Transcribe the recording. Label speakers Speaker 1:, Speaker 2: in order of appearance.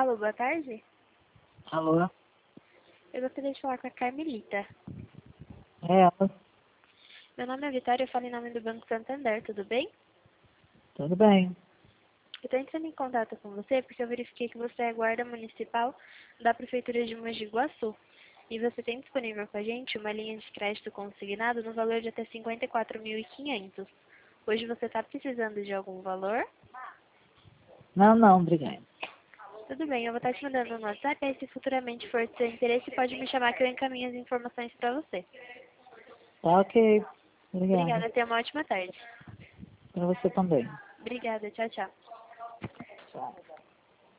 Speaker 1: Alô, boa tarde.
Speaker 2: Alô?
Speaker 1: Eu gostaria de falar com a Carmelita.
Speaker 2: É ela?
Speaker 1: Meu nome é Vitória, eu falo em nome do Banco Santander, tudo bem?
Speaker 2: Tudo bem.
Speaker 1: Eu estou entrando em contato com você porque eu verifiquei que você é guarda municipal da Prefeitura de Mogi Guaçu. E você tem disponível com a gente uma linha de crédito consignado no valor de até 54.500. Hoje você está precisando de algum valor?
Speaker 2: Não, obrigado.
Speaker 1: Tudo bem, eu vou estar te mandando no WhatsApp, aí se futuramente for de seu interesse, pode me chamar que eu encaminho as informações para você.
Speaker 2: Tá ok. Obrigada.
Speaker 1: Obrigada, tenha uma ótima tarde.
Speaker 2: Pra você também.
Speaker 1: Obrigada, tchau, tchau.
Speaker 2: Tchau.